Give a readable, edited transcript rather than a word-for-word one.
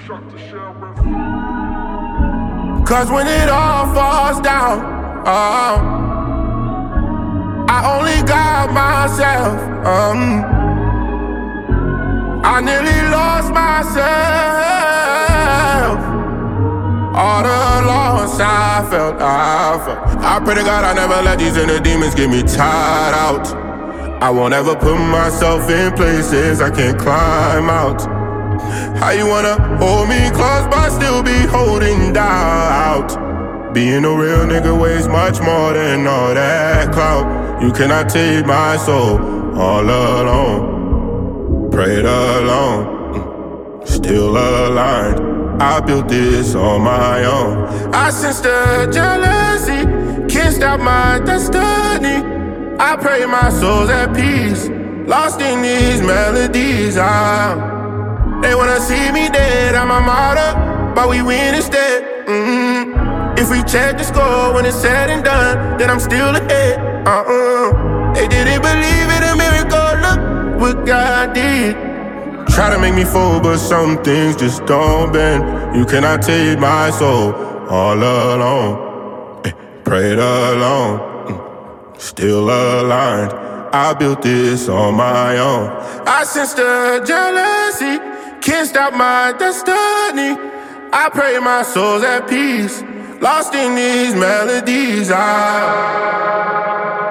Cause when it all falls down, I only got myself. I nearly lost myself. All the loss I felt. I pray to God I never let these inner demons get me tired out. I won't ever put myself in places I can't climb out. How you wanna hold me close but still be holding down? Being a real nigga weighs much more than all that clout. You cannot take my soul all alone. Prayed alone, still aligned. I built this on my own. I sense the jealousy, can't stop my destiny. I pray my soul's at peace, lost in these melodies. They wanna see me dead, I'm a martyr, but we win instead. If we check the score when it's said and done, then I'm still ahead. They didn't believe it, a miracle, look what God did. Try to make me fold, but some things just don't bend. You cannot take my soul all alone. Prayed alone, still aligned. I built this on my own. I sense the jealousy, can't stop my destiny. I pray my soul's at peace, lost in these melodies.